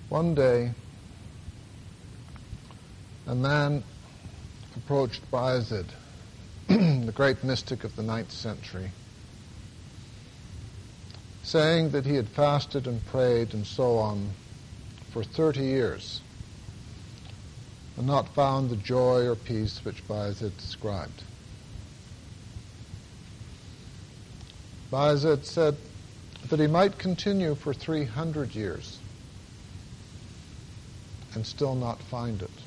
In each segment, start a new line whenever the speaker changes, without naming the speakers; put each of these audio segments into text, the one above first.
One day, a man approached Bayezid, the great mystic of the 9th century, saying that he had fasted and prayed and so on for 30 years and not found the joy or peace which Bayezid described. Bayezid said that he might continue for 300 years and still not find it.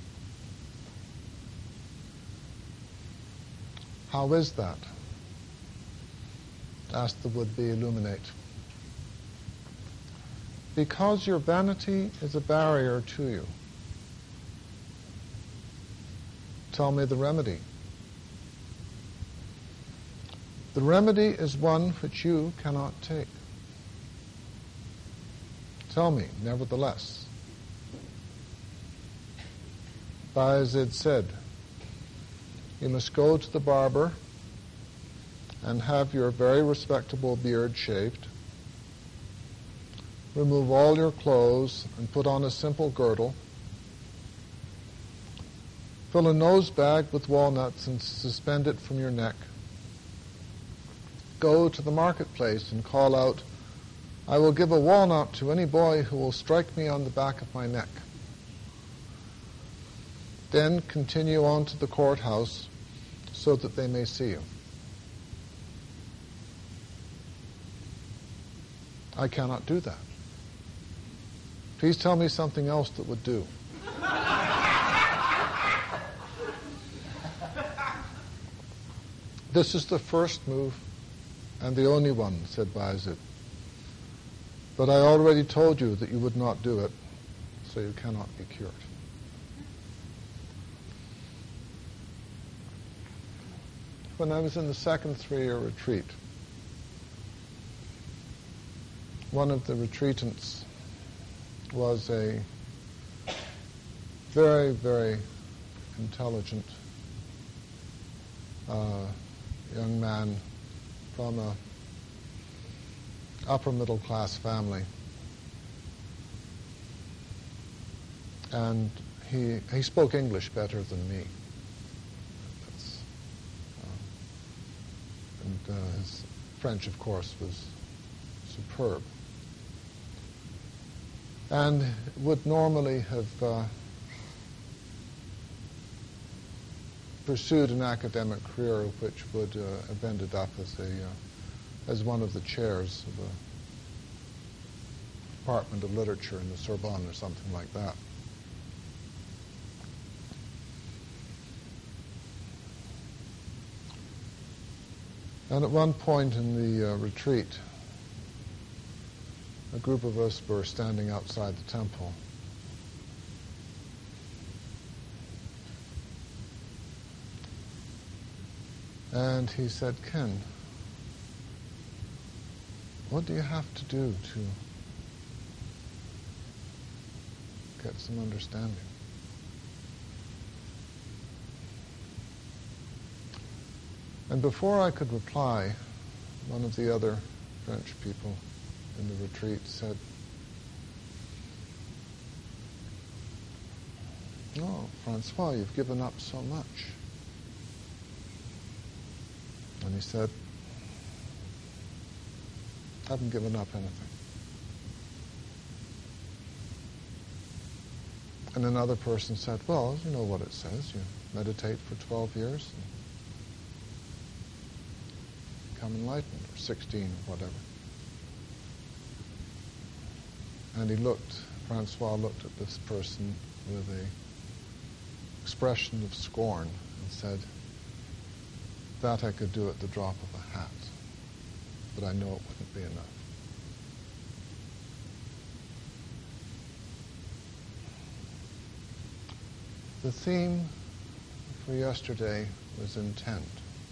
How is that? Asked the would-be illuminate. Because your vanity is a barrier to you. Tell me the remedy. The remedy is one which you cannot take. Tell me, nevertheless. Bayezid said, you must go to the barber and have your very respectable beard shaved, remove all your clothes and put on a simple girdle, fill a nose bag with walnuts and suspend it from your neck, go to the marketplace and call out, I will give a walnut to any boy who will strike me on the back of my neck. Then continue on to the courthouse so that they may see you. I cannot do that. Please tell me something else that would do. This is the first move and the only one, said Bayezid. But I already told you that you would not do it, so you cannot be cured. When I was in the second 3-year retreat, one of the retreatants was a very, very intelligent young man from a upper middle class family. And he spoke English better than me. His French, of course, was superb. And would normally have pursued an academic career which would have ended up as one of the chairs of a department of literature in the Sorbonne or something like that. And at one point in the retreat, a group of us were standing outside the temple. And he said, Ken, what do you have to do to get some understanding? And before I could reply, one of the other French people in the retreat said, "Oh, Francois, you've given up so much." And he said, "I haven't given up anything." And another person said, "Well, you know what it says. You meditate for 12 years and become enlightened," or 16, or whatever. And Francois looked at this person with an expression of scorn and said, "That I could do at the drop of a hat, but I know it wouldn't be enough." The theme for yesterday was intent.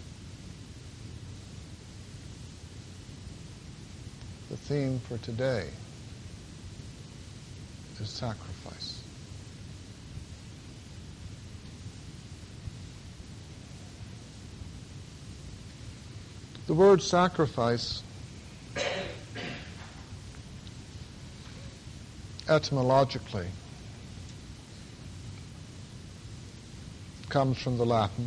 The theme for today is sacrifice. The word sacrifice etymologically comes from the Latin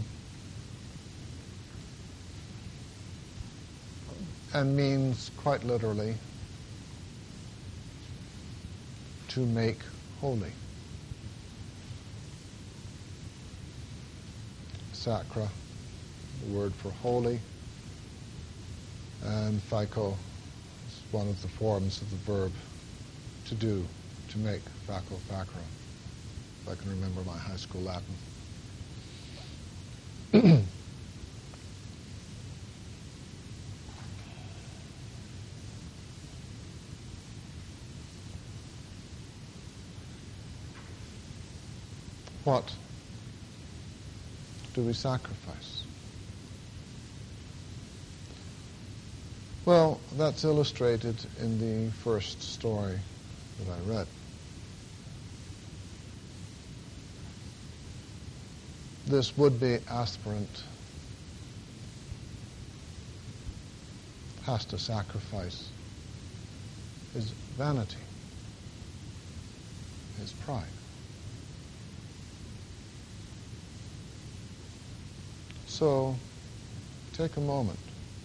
and means quite literally to make holy. Sacra, the word for holy, and phyko is one of the forms of the verb to do, to make, phaco, phakro, if I can remember my high school Latin. What do we sacrifice? Well, that's illustrated in the first story that I read. This would-be aspirant has to sacrifice his vanity, his pride. So, take a moment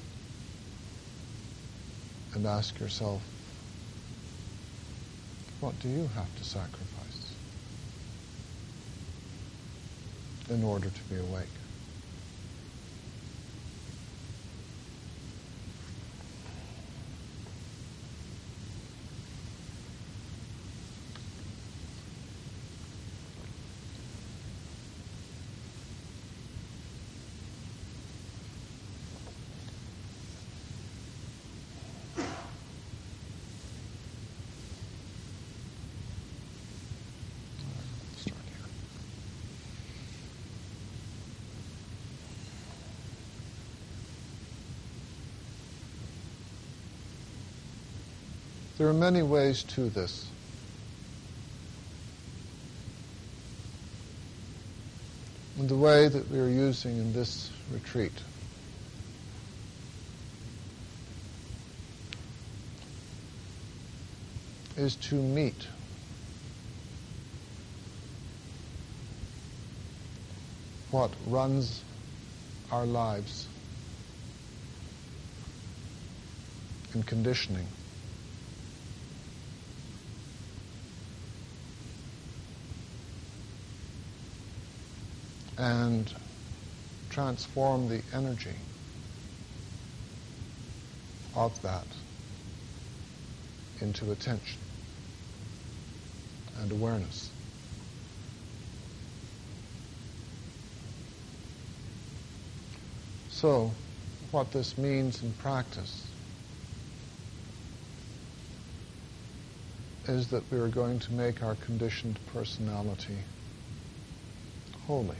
and ask yourself, what do you have to sacrifice in order to be awake? There are many ways to this. And the way that we are using in this retreat is to meet what runs our lives in conditioning. And transform the energy of that into attention and awareness. So, what this means in practice is that we are going to make our conditioned personality holy.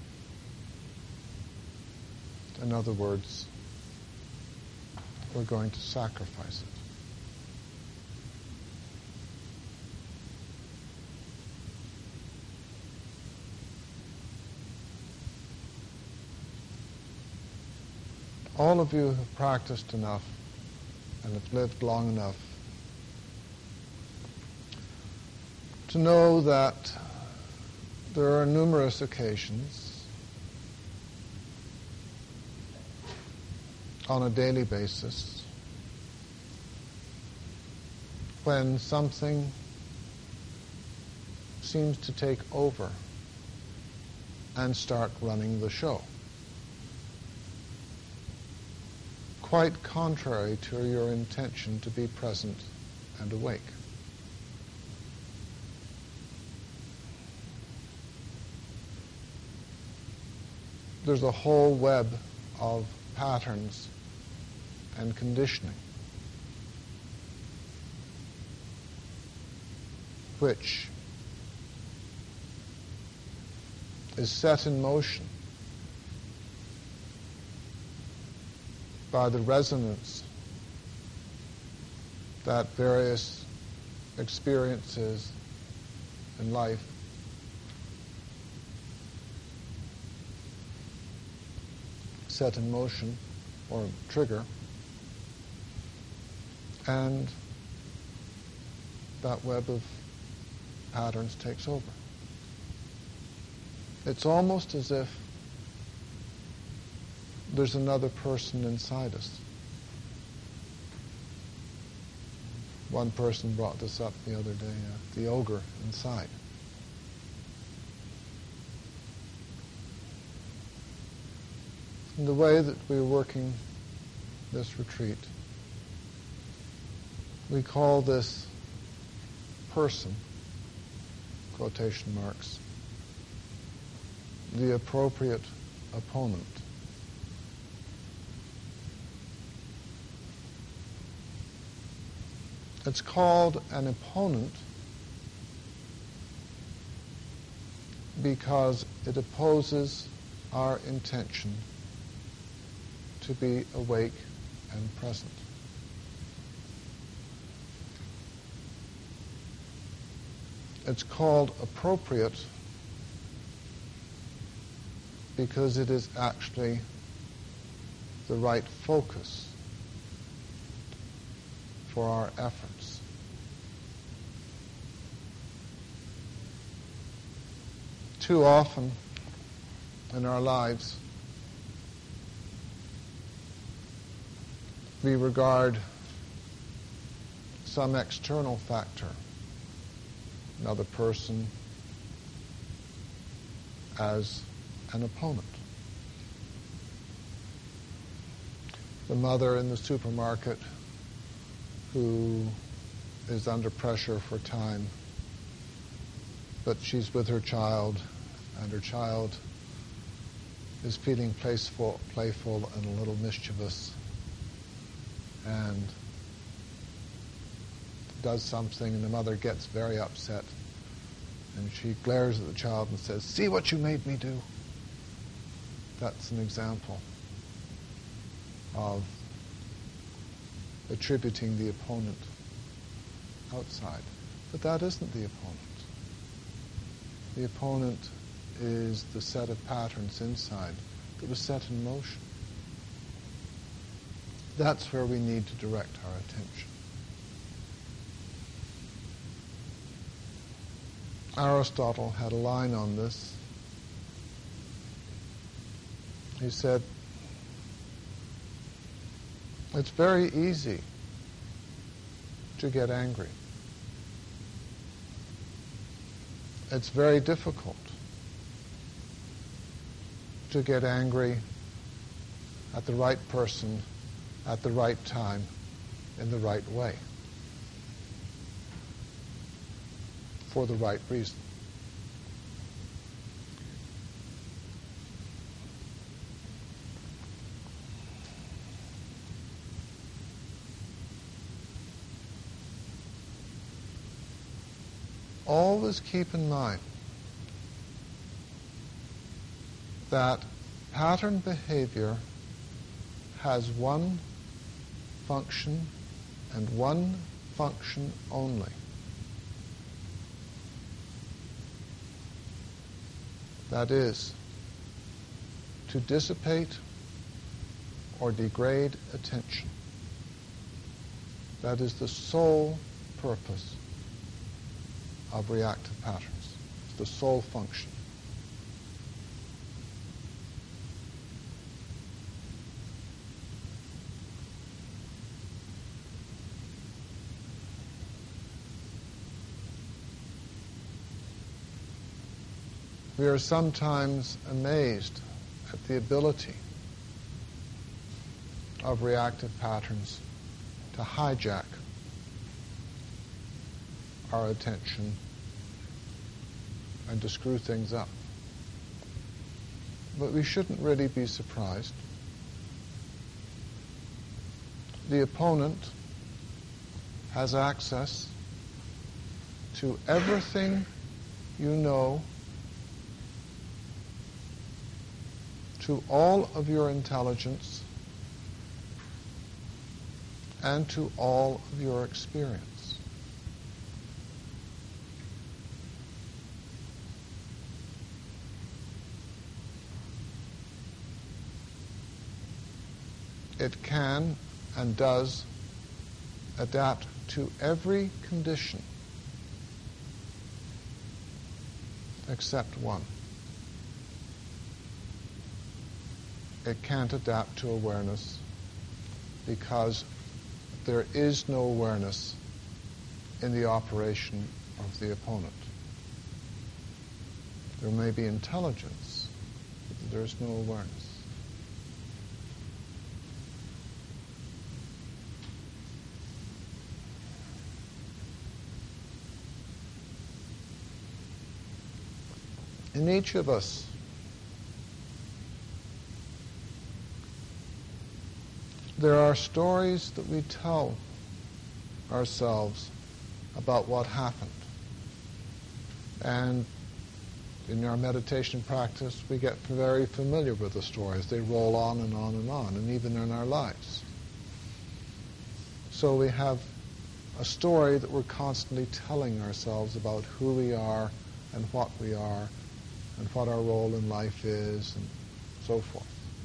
In other words, we're going to sacrifice it. All of you have practiced enough and have lived long enough to know that there are numerous occasions on a daily basis when something seems to take over and start running the show, quite contrary to your intention to be present and awake. There's a whole web of patterns and conditioning which is set in motion by the resonance that various experiences in life set in motion or trigger, and that web of patterns takes over. It's almost as if there's another person inside us. One person brought this up the other day, the ogre inside. In the way that we're working this retreat, we call this person, quotation marks, the appropriate opponent. It's called an opponent because it opposes our intention to be awake and present. It's called appropriate because it is actually the right focus for our efforts. Too often in our lives, we regard some external factor, another person, as an opponent. The mother in the supermarket who is under pressure for time, but she's with her child, and her child is feeling playful and a little mischievous, and does something, and the mother gets very upset, and she glares at the child and says, "See what you made me do." That's an example of attributing the opponent outside. But that isn't the opponent. The opponent is the set of patterns inside that was set in motion. That's where we need to direct our attention. Aristotle had a line on this. He said, it's very easy to get angry. It's very difficult to get angry at the right person, at the right time, in the right way, for the right reason. Always keep in mind that pattern behavior has one function and one function only. That is, to dissipate or degrade attention. That is the sole purpose of reactive patterns. It's the sole function. We are sometimes amazed at the ability of reactive patterns to hijack our attention and to screw things up. But we shouldn't really be surprised. The opponent has access to everything you know, to all of your intelligence, and to all of your experience. It can and does adapt to every condition except one. It can't adapt to awareness because there is no awareness in the operation of the opponent. There may be intelligence, but there's no awareness. In each of us, there are stories that we tell ourselves about what happened. And in our meditation practice, we get very familiar with the stories. They roll on and on and on, and even in our lives. So we have a story that we're constantly telling ourselves about who we are and what we are and what our role in life is and so forth.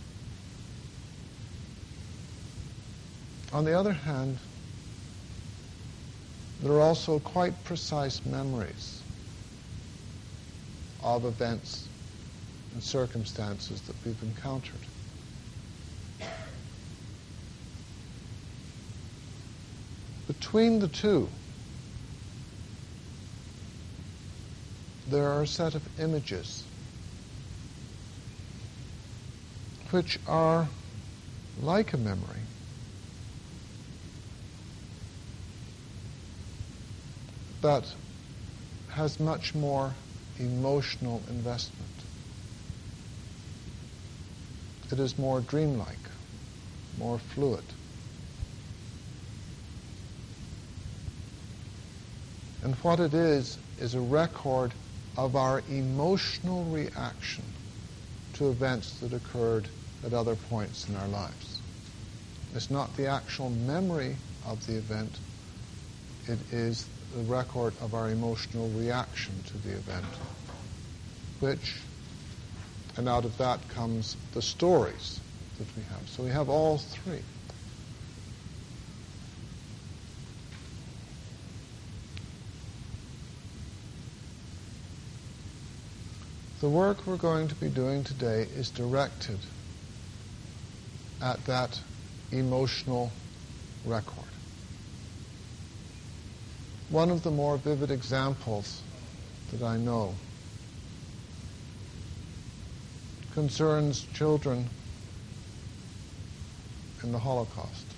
On the other hand, there are also quite precise memories of events and circumstances that we've encountered. Between the two, there are a set of images which are like a memory, but has much more emotional investment. It is more dreamlike, more fluid. And what it is a record of our emotional reaction to events that occurred at other points in our lives. It's not the actual memory of the event, it is the record of our emotional reaction to the event, and out of that comes the stories that we have. So we have all three. The work we're going to be doing today is directed at that emotional record. One of the more vivid examples that I know concerns children in the Holocaust.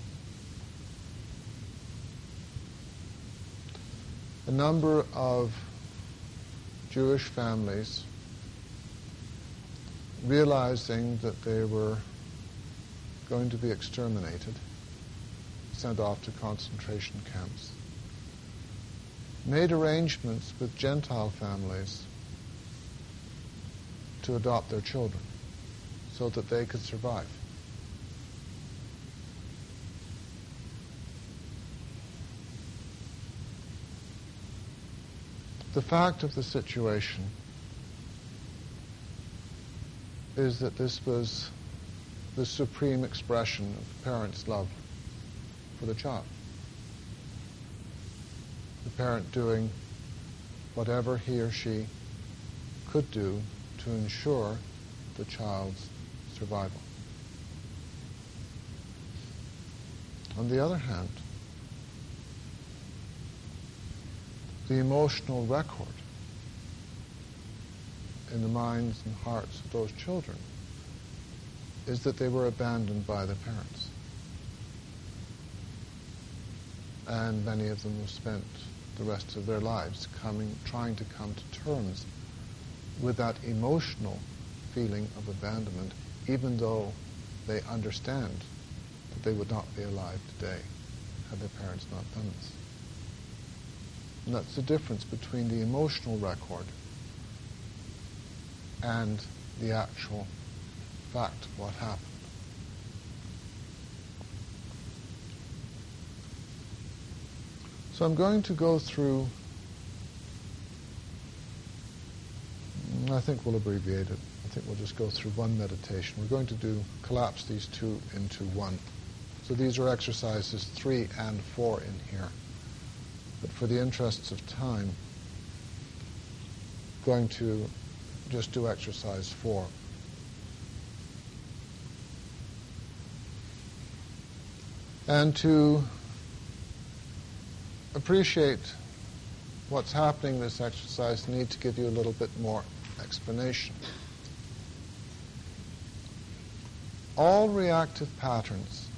A number of Jewish families, realizing that they were going to be exterminated, sent off to concentration camps, made arrangements with Gentile families to adopt their children so that they could survive. The fact of the situation is that this was the supreme expression of the parent's love for the child. The parent doing whatever he or she could do to ensure the child's survival. On the other hand, the emotional record in the minds and hearts of those children is that they were abandoned by their parents. And many of them have spent the rest of their lives trying to come to terms with that emotional feeling of abandonment, even though they understand that they would not be alive today had their parents not done this. And that's the difference between the emotional record and the actual fact of what happened. So I'm going to go through, I think we'll abbreviate it. I think we'll just go through one meditation. We're going to collapse these two into one. So these are exercises 3 and 4 in here. But for the interests of time, going to just do exercise 4. And to appreciate what's happening in this exercise, I need to give you a little bit more explanation. All reactive patterns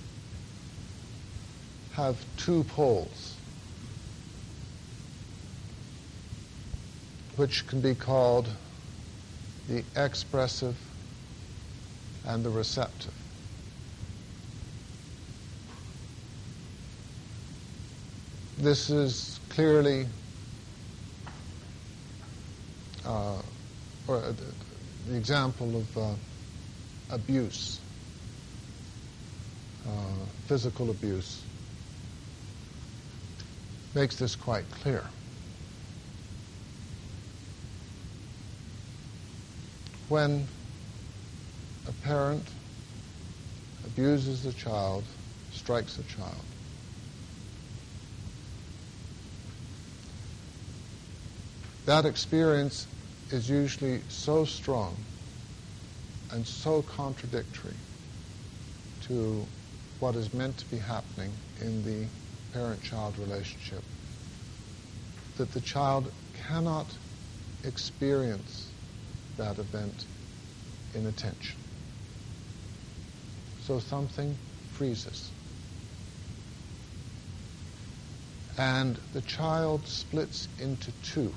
have 2 poles, which can be called the expressive and the receptive. This is clearly the example of abuse, physical abuse, makes this quite clear. When a parent abuses a child, strikes a child, that experience is usually so strong and so contradictory to what is meant to be happening in the parent-child relationship that the child cannot experience that event in attention. So something freezes. And the child splits into 2.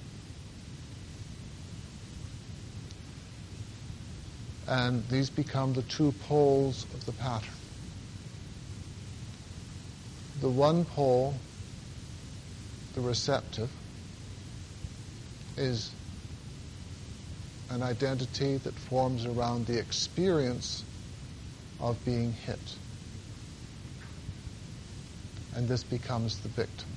And these become the 2 poles of the pattern. The one pole, the receptive, is an identity that forms around the experience of being hit. And this becomes the victim.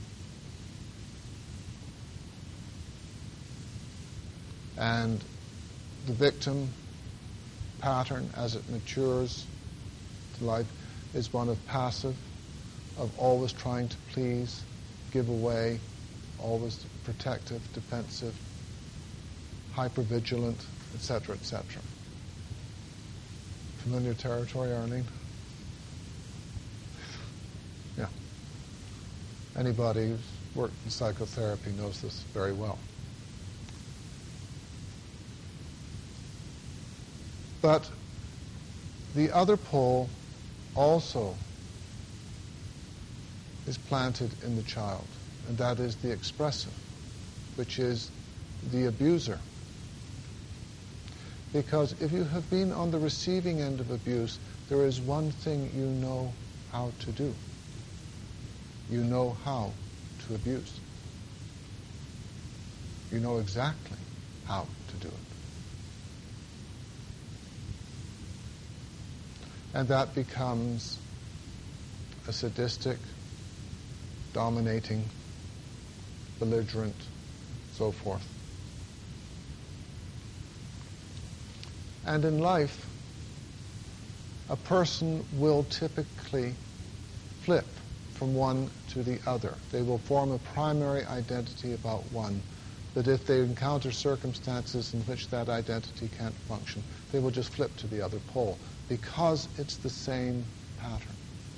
And the victim pattern, as it matures to life, is one of passive, of always trying to please, give away, always protective, defensive, hypervigilant, etc., etc. Familiar territory, Arlene? Yeah. Anybody who's worked in psychotherapy knows this very well. But the other pole also is planted in the child, and that is the expressive, which is the abuser. Because if you have been on the receiving end of abuse, there is one thing you know how to do. You know how to abuse. You know exactly how to do it. And that becomes a sadistic, dominating, belligerent, so forth. And in life, a person will typically flip from one to the other. They will form a primary identity about one, but if they encounter circumstances in which that identity can't function, they will just flip to the other pole, because it's the same pattern.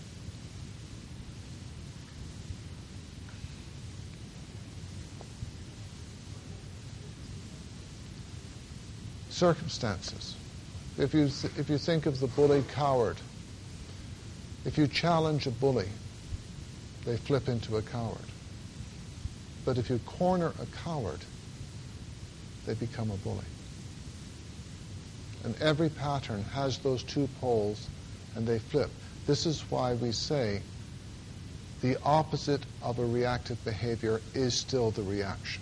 Circumstances. If you think of the bullied coward, if you challenge a bully, they flip into a coward. But if you corner a coward, they become a bully. And every pattern has those 2 poles, and they flip. This is why we say the opposite of a reactive behavior is still the reaction.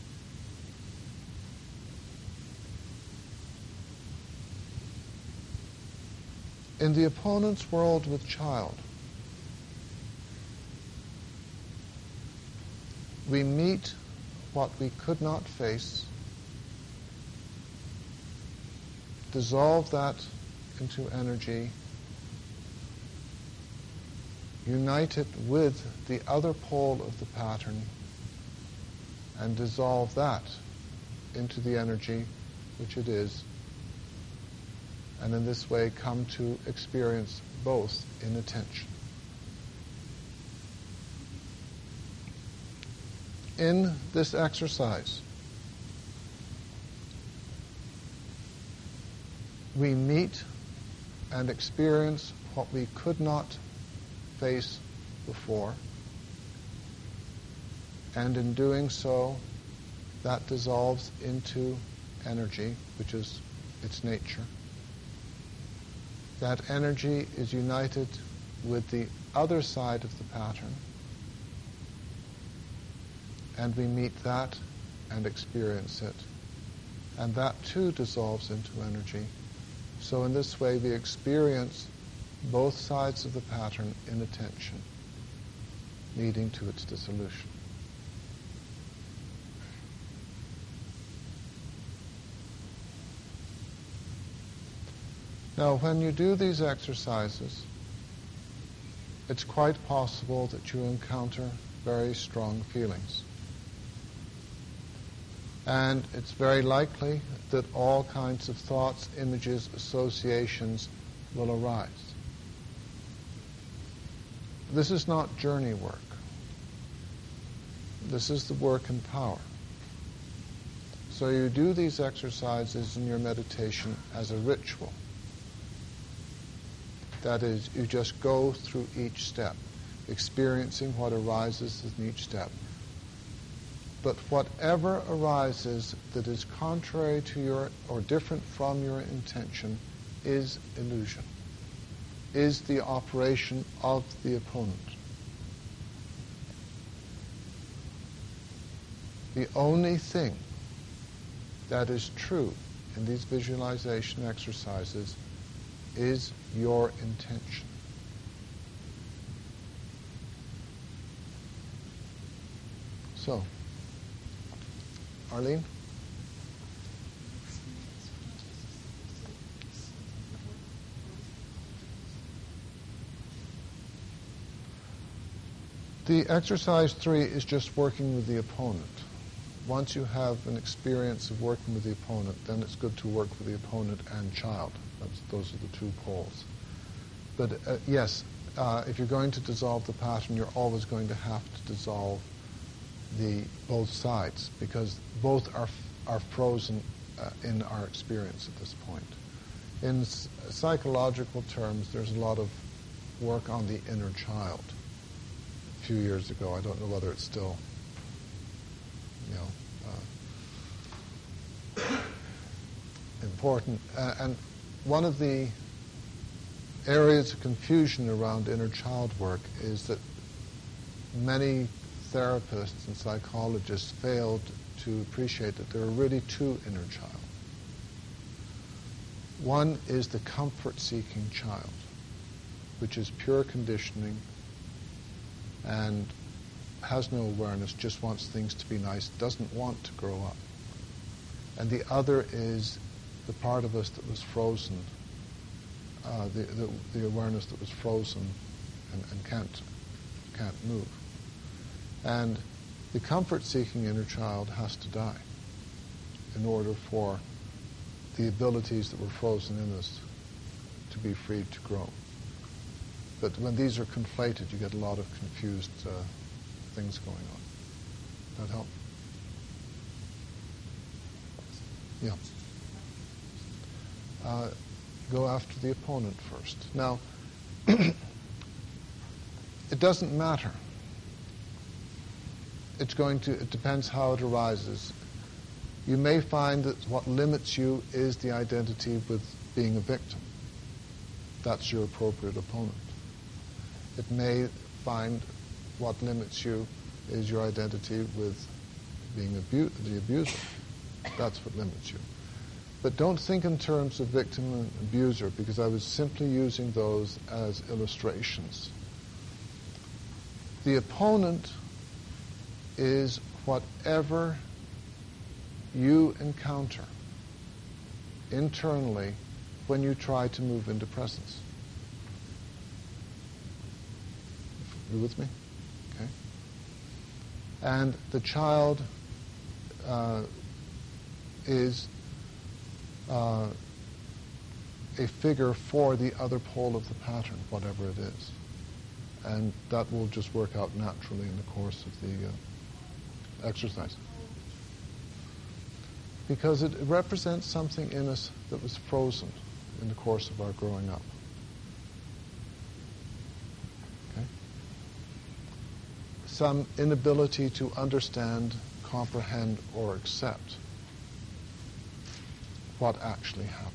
In the opponent's world with child, we meet what we could not face, dissolve that into energy, unite it with the other pole of the pattern, and dissolve that into the energy which it is, and in this way come to experience both in attention. In this exercise, we meet and experience what we could not face before, and in doing so, that dissolves into energy, which is its nature. That energy is united with the other side of the pattern, and we meet that and experience it. And that too dissolves into energy. So in this way we experience both sides of the pattern in attention, leading to its dissolution. Now, when you do these exercises, it's quite possible that you encounter very strong feelings. And it's very likely that all kinds of thoughts, images, associations will arise. This is not journey work. This is the work in power. So you do these exercises in your meditation as a ritual. That is, you just go through each step, experiencing what arises in each step. But whatever arises that is contrary to your, or different from your intention, is illusion, is the operation of the opponent. The only thing that is true in these visualization exercises is your intention. So, Arlene? The exercise 3 is just working with the opponent. Once you have an experience of working with the opponent, then it's good to work with the opponent and child. Those are the two poles. But yes, if you're going to dissolve the pattern, you're always going to have to dissolve both sides, because both are frozen in our experience at this point. In psychological terms, there's a lot of work on the inner child. A few years ago, I don't know whether it's still, important. And one of the areas of confusion around inner child work is that many therapists and psychologists failed to appreciate that there are really two inner child. One is the comfort-seeking child, which is pure conditioning and has no awareness, just wants things to be nice, doesn't want to grow up. And the other is the part of us that was frozen, the awareness that was frozen and can't move. And the comfort-seeking inner child has to die in order for the abilities that were frozen in us to be freed to grow. But when these are conflated, you get a lot of confused things going on. That help? Yeah. Go after the opponent first. Now, it doesn't matter. It depends how it arises. You may find that what limits you is the identity with being a victim. That's your appropriate opponent. It may find what limits you is your identity with being the abuser. That's what limits you. But don't think in terms of victim and abuser, because I was simply using those as illustrations. The opponent is whatever you encounter internally when you try to move into presence. You with me? Okay. And the child is a figure for the other pole of the pattern, whatever it is. And that will just work out naturally in the course of the exercise. Because it represents something in us that was frozen in the course of our growing up. Okay? Some inability to understand, comprehend, or accept what actually happened.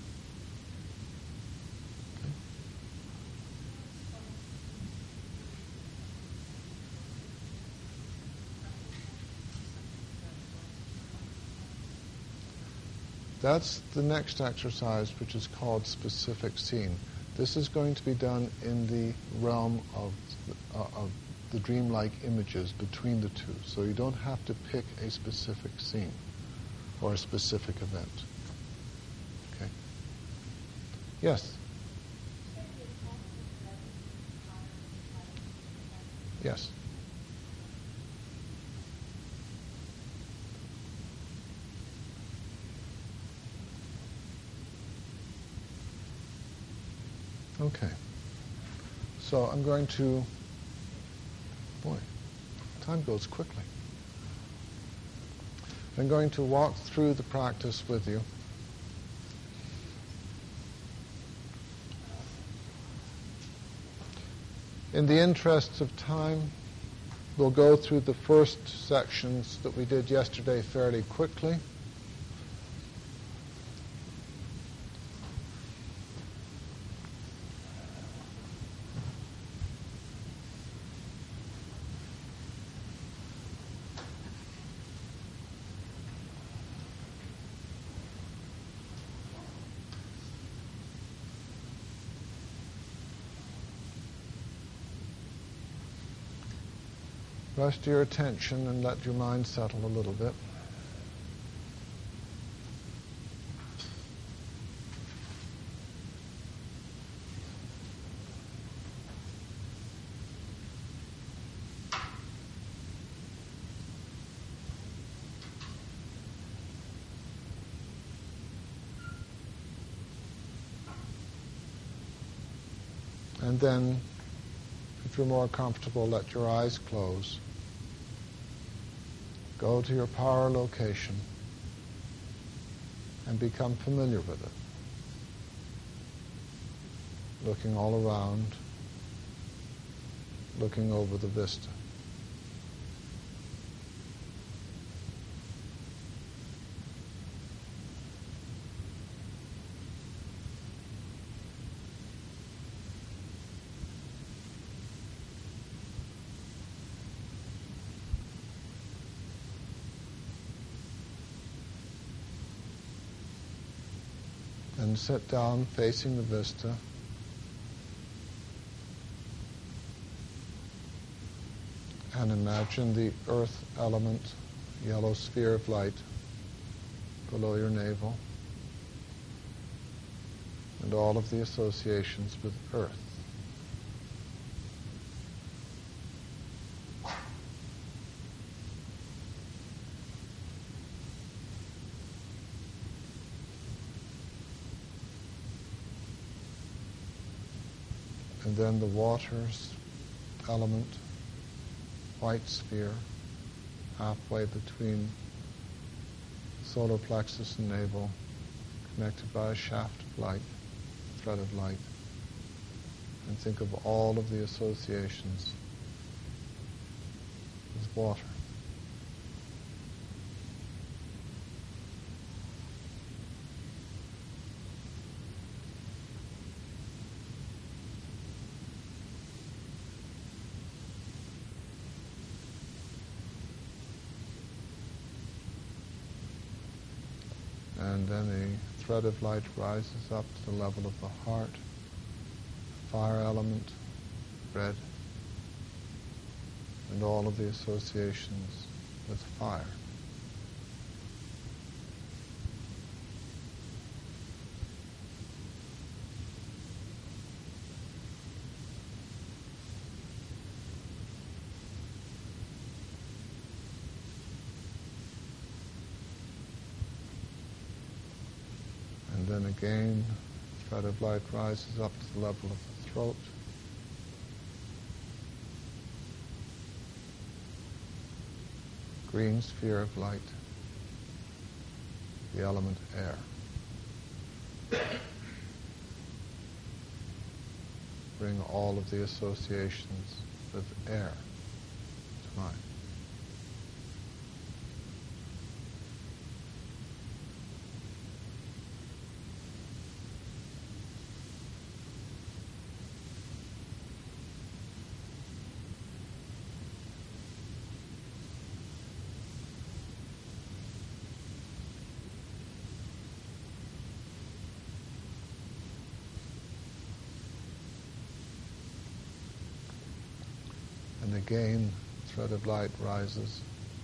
That's the next exercise, which is called specific scene. This is going to be done in the realm of the dreamlike images between the two. So you don't have to pick a specific scene or a specific event. Okay? Yes? Yes. Okay. So I'm going to, boy, time goes quickly. I'm going to walk through the practice with you. In the interests of time, we'll go through the first sections that we did yesterday fairly quickly. Rest your attention and let your mind settle a little bit. And then, if you're more comfortable, let your eyes close. Go to your power location and become familiar with it. Looking all around, looking over the vista. And sit down facing the vista. And imagine the earth element, yellow sphere of light below your navel, and all of the associations with earth. And then the water's element, white sphere, halfway between solar plexus and navel, connected by a shaft of light, thread of light. And think of all of the associations with water. And then a thread of light rises up to the level of the heart, fire element, red, and all of the associations with fire. And again, the thread of light rises up to the level of the throat. Green sphere of light, the element air. Bring all of the associations with air to mind. And again, the thread of light rises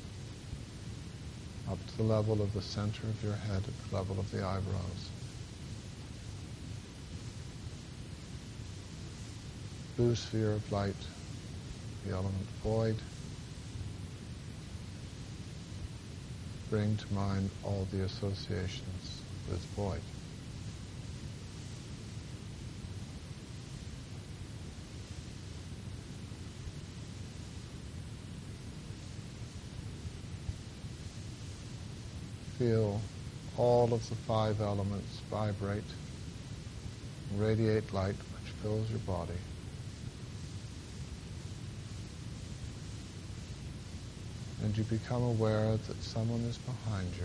up to the level of the center of your head, at the level of the eyebrows. Blue sphere of light, the element void. Bring to mind all the associations with void. Feel all of the 5 elements vibrate, radiate light which fills your body. And you become aware that someone is behind you.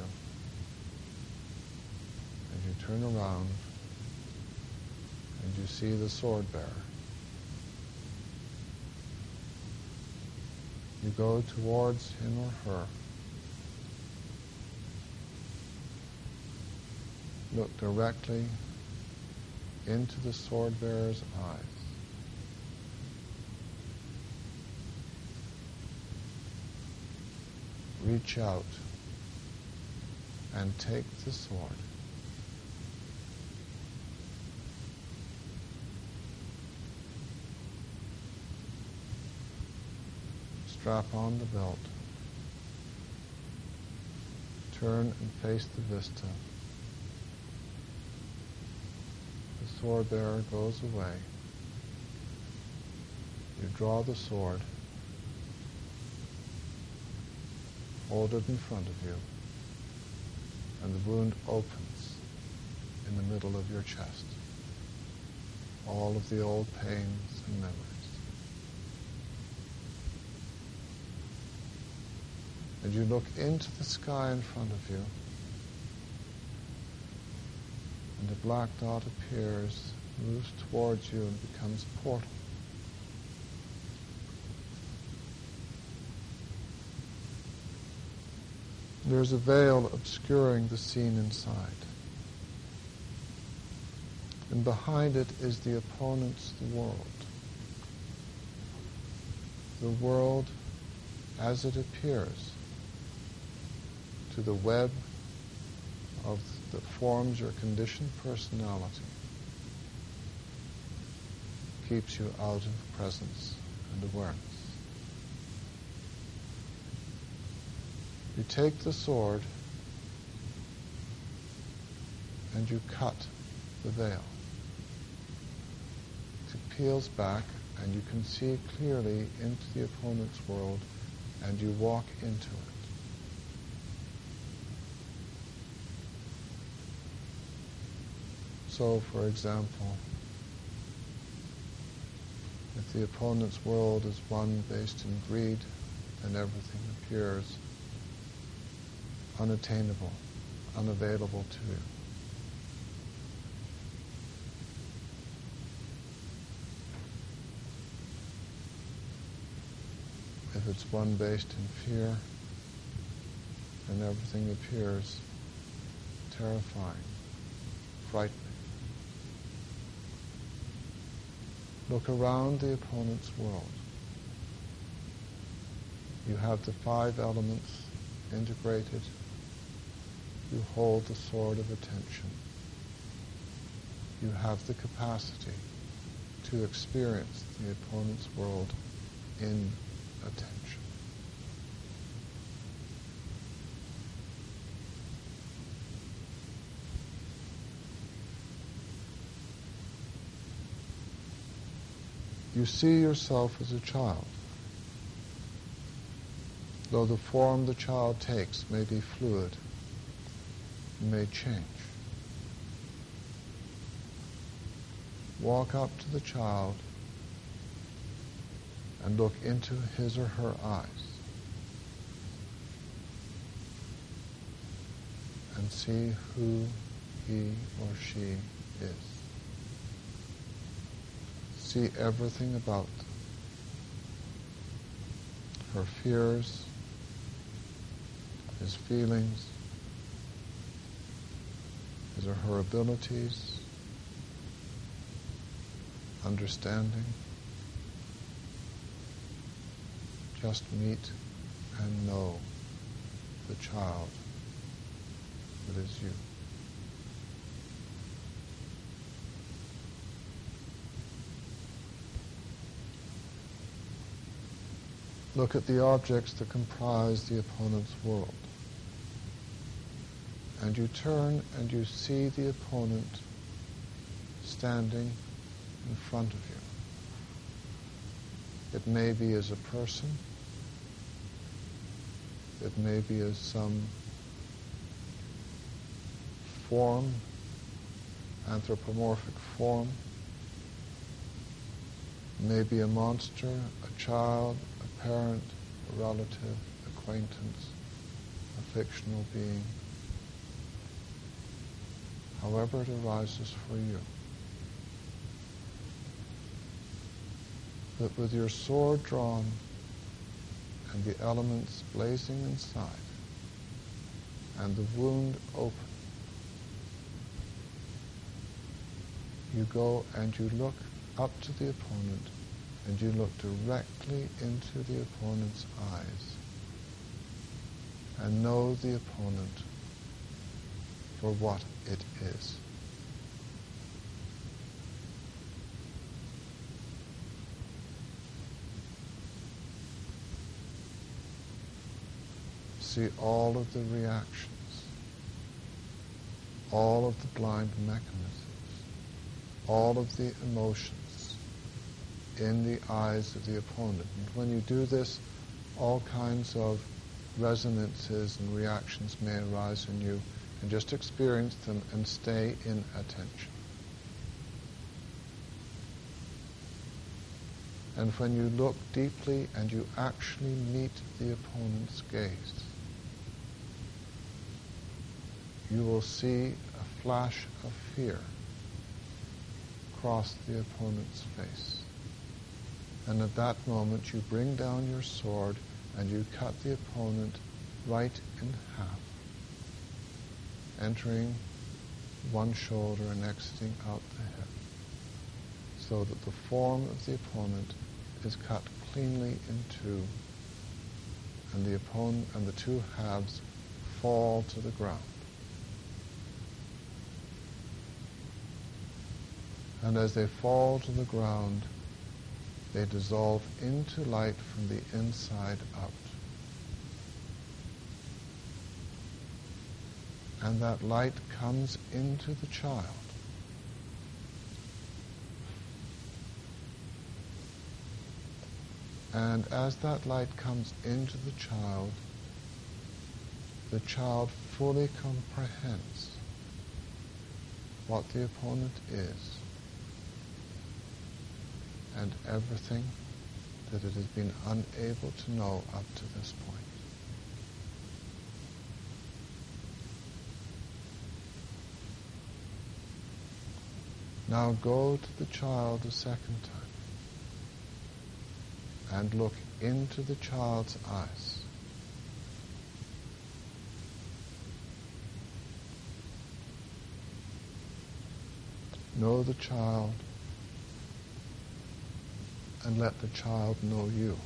And you turn around and you see the sword bearer. You go towards him or her. Look directly into the sword bearer's eyes. Reach out and take the sword. Strap on the belt. Turn and face the vista. The sword bearer goes away. You draw the sword. Hold it in front of you, and the wound opens in the middle of your chest. All of the old pains and memories. And you look into the sky in front of you, and a black dot appears, moves towards you, and becomes a portal. There's a veil obscuring the scene inside. And behind it is the opponent's world. The world as it appears to the web that forms your conditioned personality, keeps you out of presence and awareness. You take the sword and you cut the veil. It peels back and you can see clearly into the opponent's world, and you walk into it. So, for example, if the opponent's world is one based in greed, then everything appears unattainable, unavailable to you. If it's one based in fear, then everything appears terrifying, frightening. Look around the opponent's world. You have the 5 elements integrated. You hold the sword of attention. You have the capacity to experience the opponent's world in attention. You see yourself as a child, though the form the child takes may be fluid, may change. Walk up to the child and look into his or her eyes and see who he or she is. See everything about them. Her fears, his feelings, his or her abilities, understanding. Just meet and know the child that is you. Look at the objects that comprise the opponent's world. And you turn and you see the opponent standing in front of you. It may be as a person. It may be as some form, anthropomorphic form. It may be a monster, a child, a parent, a relative, acquaintance, a fictional being. However it arises for you. But with your sword drawn and the elements blazing inside and the wound open, you go and you look up to the opponent and you look directly into the opponent's eyes and know the opponent for what it is. See all of the reactions, all of the blind mechanisms, all of the emotions in the eyes of the opponent. And when you do this, all kinds of resonances and reactions may arise in you, and just experience them and stay in attention. And when you look deeply and you actually meet the opponent's gaze, you will see a flash of fear cross the opponent's face. And at that moment you bring down your sword and you cut the opponent right in half, entering one shoulder and exiting out the hip, so that the form of the opponent is cut cleanly in two, and the opponent and the two halves fall to the ground. And as they fall to the ground, they dissolve into light from the inside out. And that light comes into the child. And as that light comes into the child fully comprehends what the opponent is and everything that it has been unable to know up to this point. Now go to the child a second time and look into the child's eyes. Know the child and let the child know you.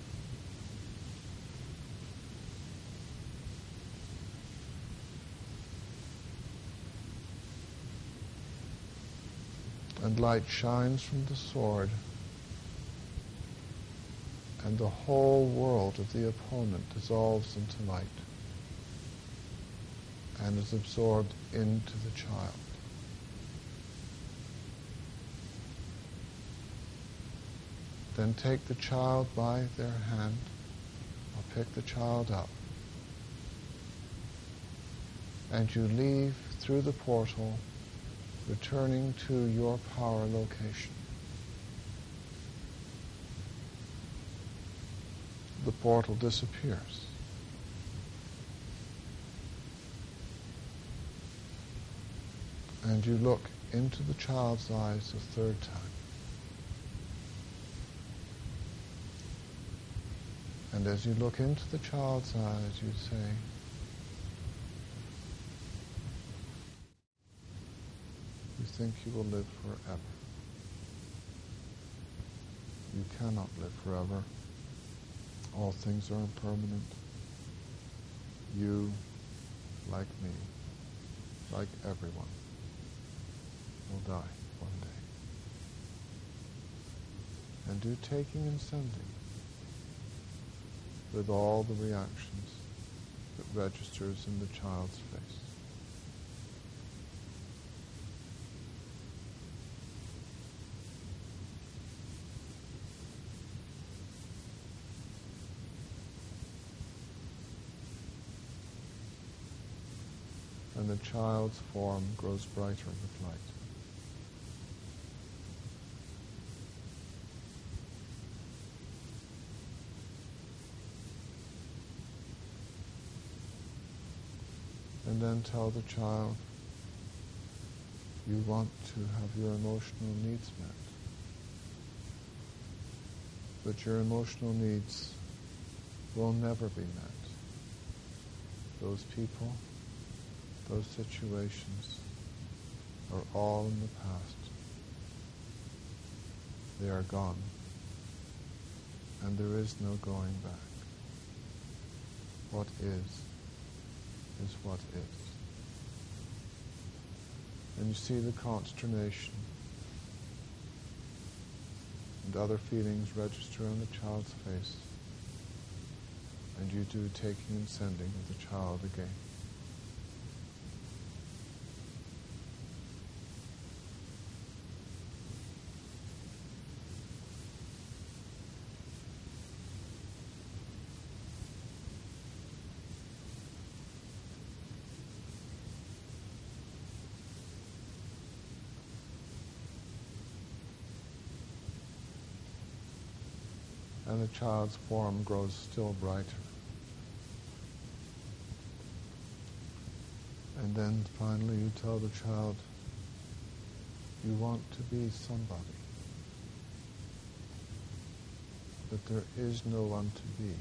And light shines from the sword, and the whole world of the opponent dissolves into light and is absorbed into the child. Then take the child by their hand, or pick the child up, and you leave through the portal, returning to your power location. The portal disappears. And you look into the child's eyes a third time. And as you look into the child's eyes, you say, you think you will live forever. You cannot live forever. All things are impermanent. You, like me, like everyone, will die one day. And do taking and sending with all the reactions that registers in the child's face. And the child's form grows brighter with light. And then tell the child you want to have your emotional needs met. But your emotional needs will never be met. Those people, those situations are all in the past. They are gone. And there is no going back. What is what is. And you see the consternation and other feelings register on the child's face, and you do taking and sending with the child again. And the child's form grows still brighter. And then finally you tell the child, you want to be somebody. But there is no one to be.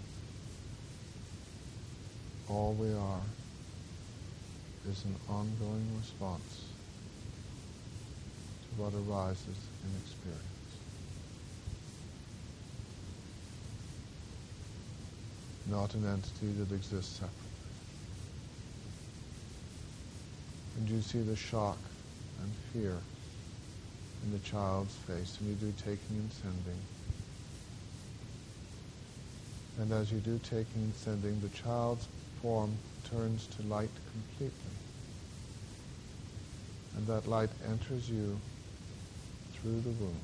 All we are is an ongoing response to what arises in experience. Not an entity that exists separately. And you see the shock and fear in the child's face, and you do taking and sending. And as you do taking and sending, the child's form turns to light completely. And that light enters you through the wound.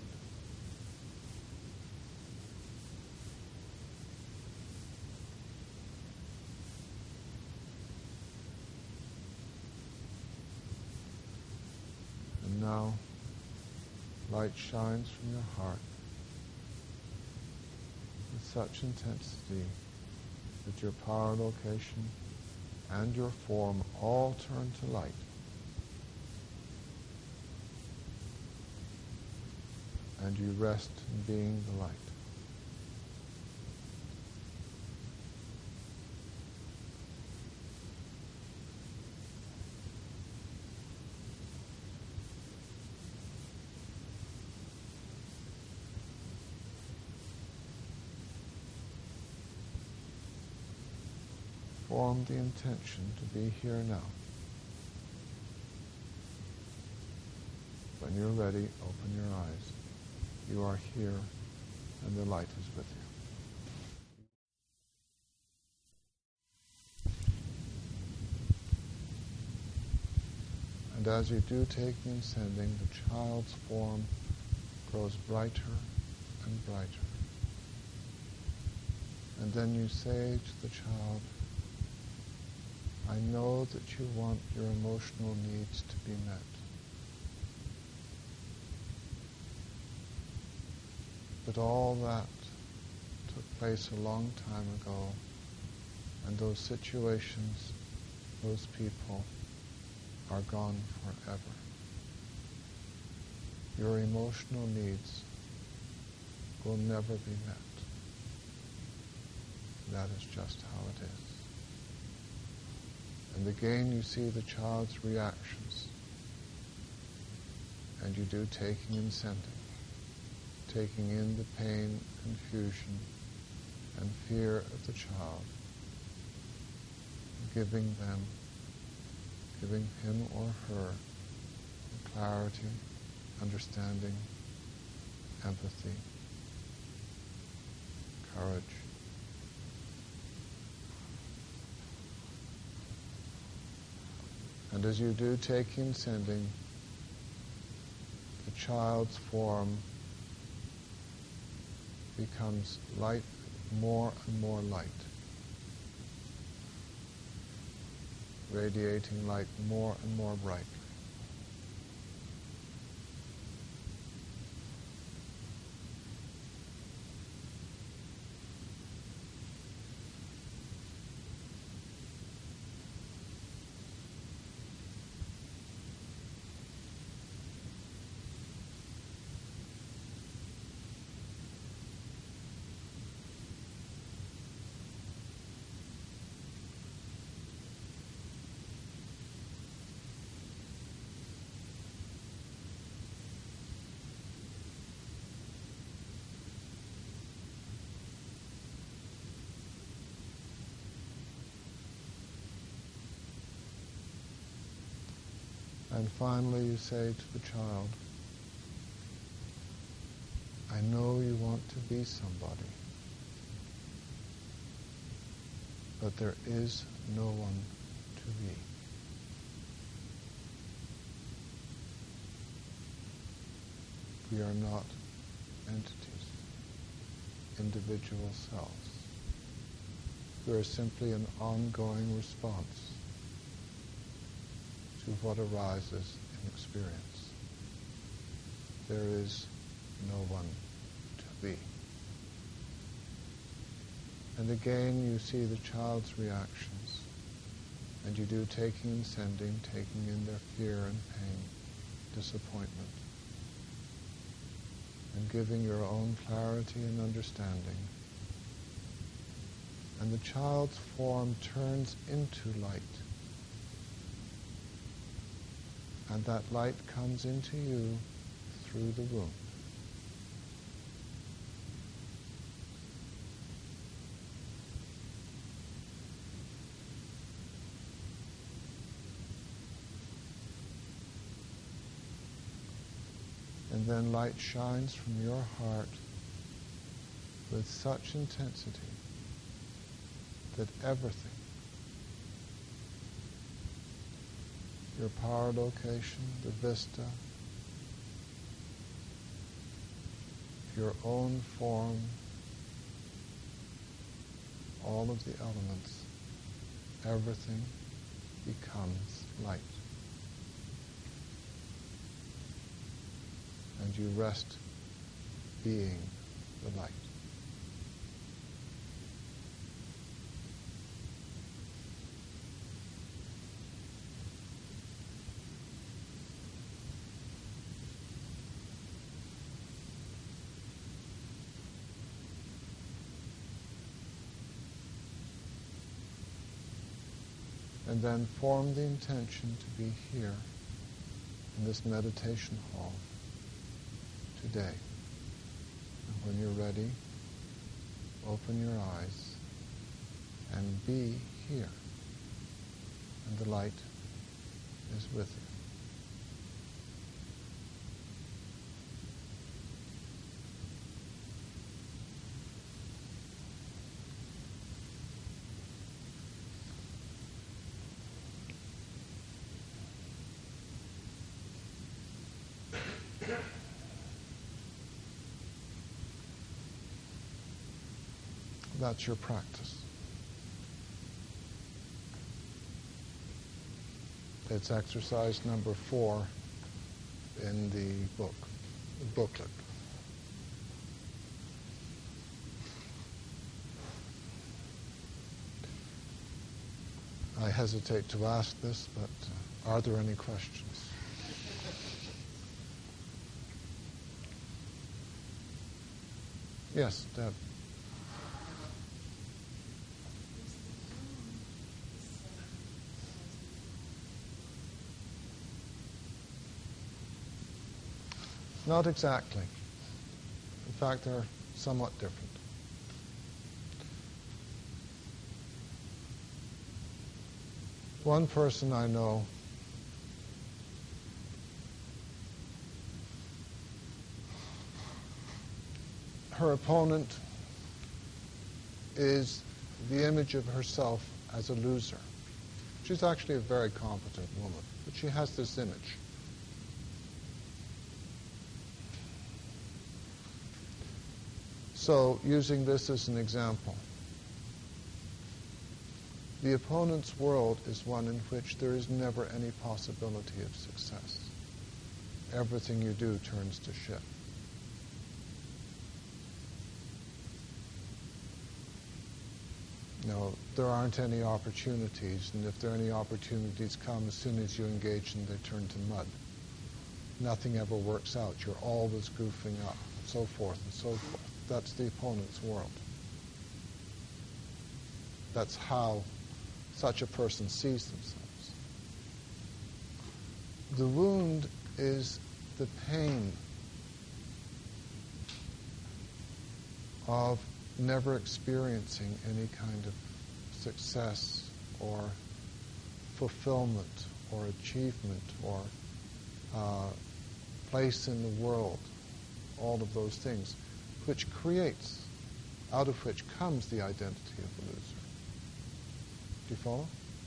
And now, light shines from your heart with such intensity that your power location and your form all turn to light. And you rest in being the light. Form the intention to be here now. When you're ready, open your eyes. You are here, and the light is with you. And as you do taking and sending, the child's form grows brighter and brighter. And then you say to the child, I know that you want your emotional needs to be met. But all that took place a long time ago, and those situations, those people, are gone forever. Your emotional needs will never be met. That is just how it is. And again you see the child's reactions, and you do taking and sending, taking in the pain, confusion, and fear of the child, giving him or her clarity, understanding, empathy, courage. And as you do taking and sending, the child's form becomes light, more and more light, radiating light more and more brightly. And finally you say to the child, I know you want to be somebody, but there is no one to be. We are not entities, individual selves. We are simply an ongoing response to what arises in experience. There is no one to be. And again you see the child's reactions, and you do taking and sending, taking in their fear and pain, disappointment, and giving your own clarity and understanding. And the child's form turns into light. And that light comes into you through the womb. And then light shines from your heart with such intensity that everything, your power location, the vista, your own form, all of the elements, everything becomes light. And you rest being the light. And then form the intention to be here in this meditation hall today. And when you're ready, open your eyes and be here. And the light is with you. That's your practice. It's exercise number 4 in the booklet. I hesitate to ask this, but are there any questions? Yes, Deb. Not exactly. In fact, they're somewhat different. One person I know her opponent is the image of herself as a loser. She's actually a very competent woman, but she has this image. So, using this as an example, the opponent's world is one in which there is never any possibility of success. Everything you do turns to shit. No, there aren't any opportunities, and if there are any opportunities come, as soon as you engage them, they turn to mud. Nothing ever works out. You're always goofing up, and so forth and so forth. That's the opponent's world. That's how such a person sees themselves. The wound is the pain of never experiencing any kind of success or fulfillment or achievement or place in the world, all of those things, which creates, out of which comes the identity of the loser. Do you follow?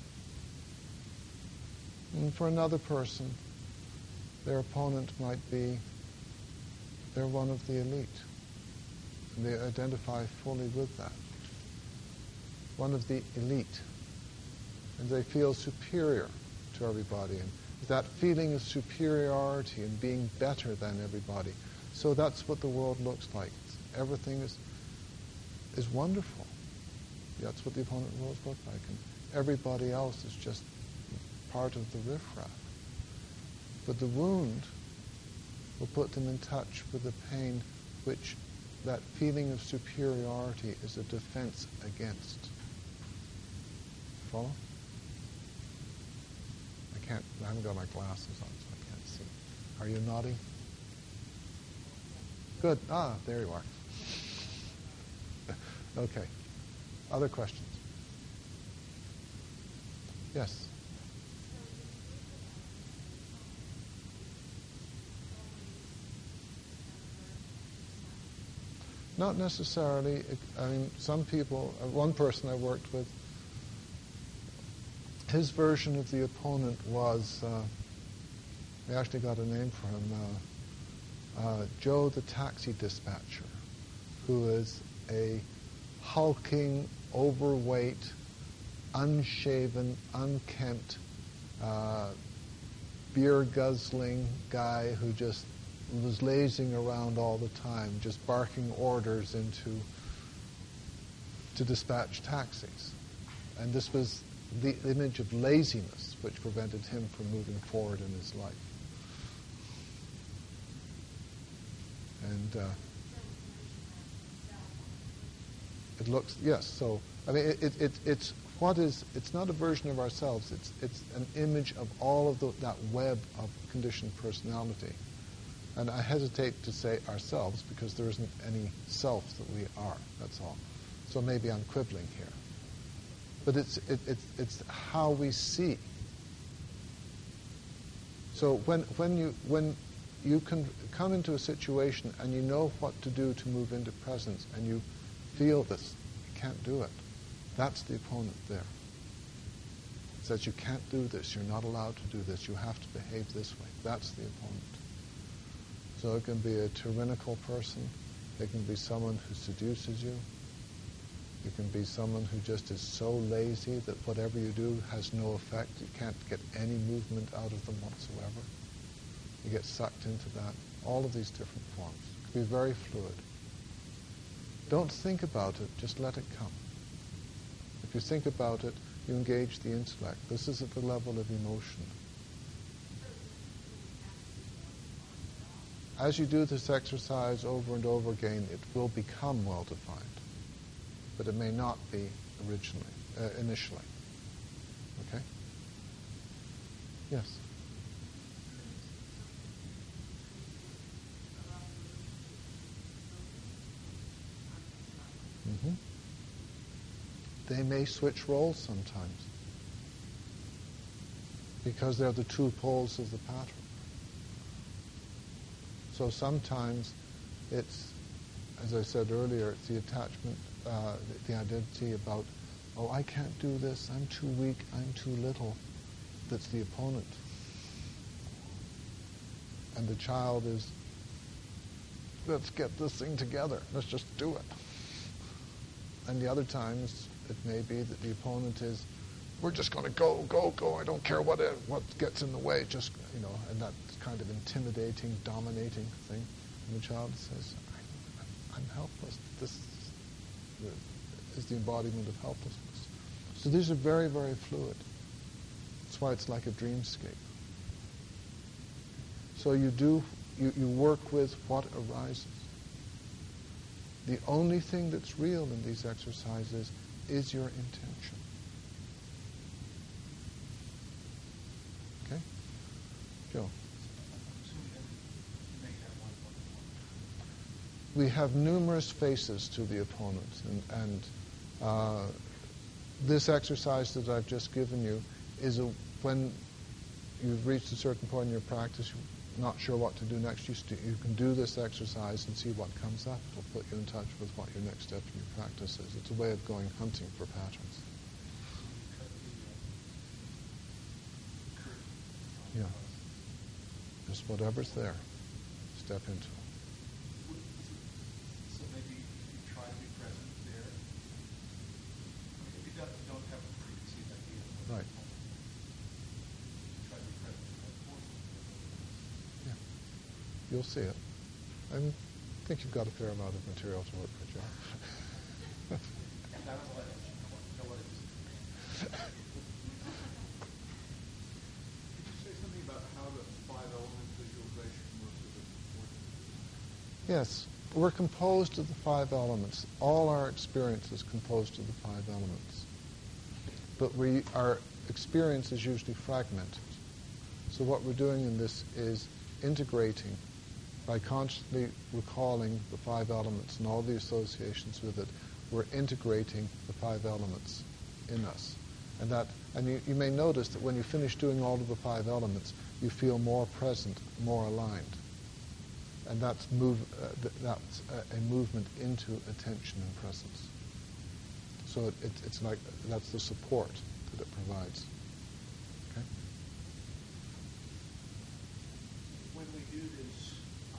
And for another person, their opponent might be, they're one of the elite. And they identify fully with that. One of the elite. And they feel superior to everybody. And that feeling of superiority and being better than everybody. So that's what the world looks like. Everything is wonderful. That's what the opponent world looks like. And everybody else is just part of the riffraff. But the wound will put them in touch with the pain which that feeling of superiority is a defense against. Follow? I haven't got my glasses on, so I can't see. Are you nodding? Good. Ah, there you are. Okay. Other questions? Yes. Not necessarily. I mean, some people, one person I worked with, his version of the opponent was, we actually got a name for him, Joe the taxi dispatcher, who is a hulking, overweight, unshaven, unkempt, beer-guzzling guy who just was lazing around all the time, just barking orders to dispatch taxis. And this was the image of laziness which prevented him from moving forward in his life. And it looks, yes, so, I mean, it's not a version of ourselves, it's an image of all of that web of conditioned personality. And I hesitate to say ourselves because there isn't any self that we are, that's all. So maybe I'm quibbling here. But it's how we see. So when you can come into a situation and you know what to do to move into presence and you feel this, you can't do it. That's the opponent there. It says you can't do this, you're not allowed to do this, you have to behave this way. That's the opponent. So it can be a tyrannical person, it can be someone who seduces you, You can be someone who just is so lazy that whatever you do has no effect. You can't get any movement out of them whatsoever. You get sucked into that. All of these different forms. It can be very fluid. Don't think about it, just let it come. If you think about it, you engage the intellect. This is at the level of emotion. As you do this exercise over and over again, it will become well-defined. But it may not be initially. Okay? Yes? Mm-hmm. They may switch roles sometimes because they're the two poles of the pattern. So sometimes it's, as I said earlier, it's the attachment, the identity about, oh, I can't do this, I'm too weak, I'm too little, that's the opponent. And the child is, let's get this thing together, let's just do it. And the other times, it may be that the opponent is, we're just going to go, I don't care what gets in the way, just, and that kind of intimidating, dominating thing. And the child says, I'm helpless. This is the embodiment of helplessness. So these are very, very fluid. That's why it's like a dreamscape. So you work with what arises. The only thing that's real in these exercises is your intention. Okay? Joe. We have numerous faces to the opponent, and this exercise that I've just given you is when you've reached a certain point in your practice, you're not sure what to do next, you can do this exercise and see what comes up. It'll put you in touch with what your next step in your practice is. It's a way of going hunting for patterns. Yeah. Just whatever's there, step into it.
So maybe you try to be present there. I mean, if you don't have a preconceived idea of what
Right.
try to be present in that force.
Yeah. You'll see it. I think you've got a fair amount of material to work with, Joe.
That was what I know what it is. Could you say something about how the five-element visualization works with the force?
Yes. We're composed of the five elements. All our experience is composed of the five elements. But our experience is usually fragmented. So what we're doing in this is integrating by constantly recalling the five elements and all the associations with it. We're integrating the five elements in us. And you may notice that when you finish doing all of the five elements, you feel more present, more aligned. And that's a movement into attention and presence. So it's like that's the support that it provides. Okay?
When we do this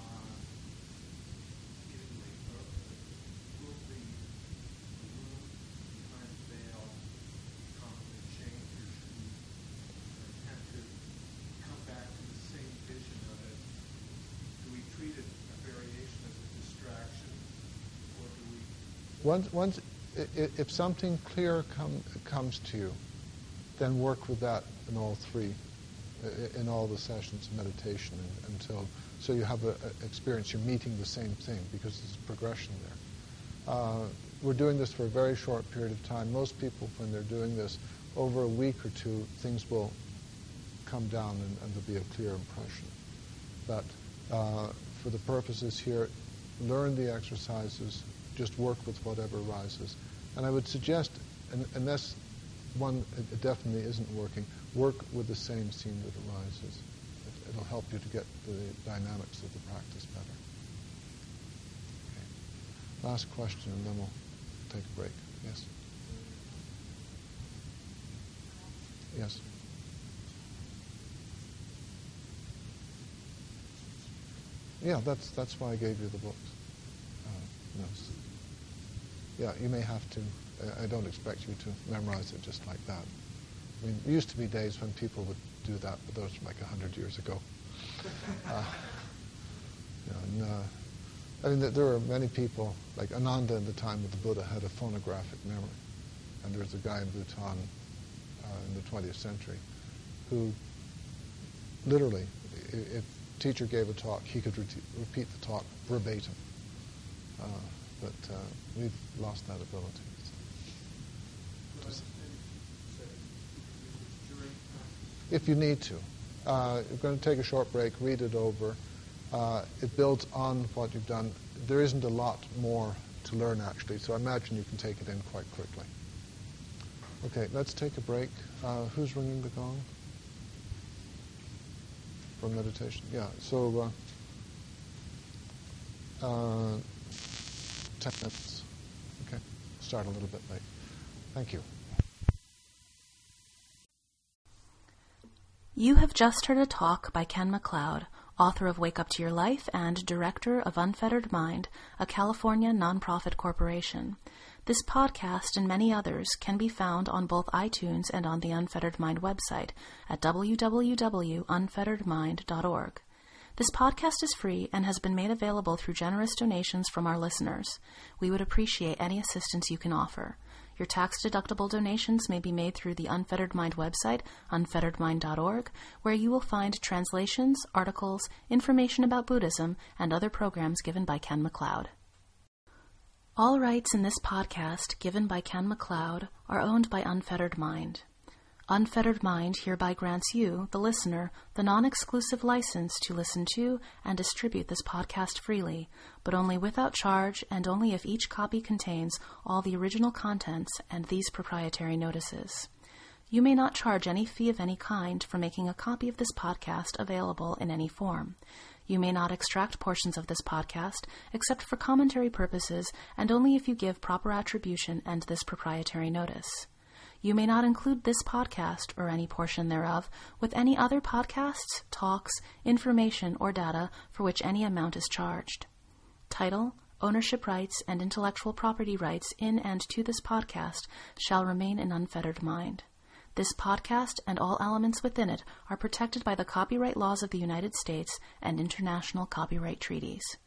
evenly, will the room behind the veil constantly change, or should we attempt to come back to the same vision of it? Do we treat it a variation of a distraction, or do we...
If something clear comes to you, then work with that in all three, in all the sessions of meditation so you have an experience, you're meeting the same thing because there's progression there. We're doing this for a very short period of time. Most people, when they're doing this, over a week or two, things will come down and there'll be a clear impression. But for the purposes here, learn the exercises, just work with whatever arises. And I would suggest, unless one definitely isn't working, work with the same scene that arises. It'll help you to get the dynamics of the practice better. Okay. Last question, and then we'll take a break. Yes? Yes? Yeah, that's why I gave you the books. Yes. yeah, you may have to. I don't expect you to memorize it just like that. I mean, there used to be days when people would do that, but those were like 100 years ago. I mean, there were many people, like Ananda in the time of the Buddha had a phonographic memory. And there's a guy in Bhutan in the 20th century who literally, if teacher gave a talk, he could repeat the talk verbatim. But we've lost that ability. If you need to. You're going to take a short break, read it over. It builds on what you've done. There isn't a lot more to learn, actually, so I imagine you can take it in quite quickly. Okay, let's take a break. Who's ringing the gong? For meditation? Yeah, so 10 minutes. Okay, start a little bit late. Thank you.
You have just heard a talk by Ken MacLeod, author of Wake Up to Your Life and director of Unfettered Mind, a California nonprofit corporation. This podcast and many others can be found on both iTunes and on the Unfettered Mind website at www.unfetteredmind.org. This podcast is free and has been made available through generous donations from our listeners. We would appreciate any assistance you can offer. Your tax-deductible donations may be made through the Unfettered Mind website, unfetteredmind.org, where you will find translations, articles, information about Buddhism, and other programs given by Ken MacLeod. All rights in this podcast given by Ken MacLeod are owned by Unfettered Mind. Unfettered Mind hereby grants you, the listener, the non-exclusive license to listen to and distribute this podcast freely, but only without charge and only if each copy contains all the original contents and these proprietary notices. You may not charge any fee of any kind for making a copy of this podcast available in any form. You may not extract portions of this podcast except for commentary purposes and only if you give proper attribution and this proprietary notice. You may not include this podcast or any portion thereof with any other podcasts, talks, information, or data for which any amount is charged. Title, ownership rights, and intellectual property rights in and to this podcast shall remain in Unfettered Mind. This podcast and all elements within it are protected by the copyright laws of the United States and international copyright treaties.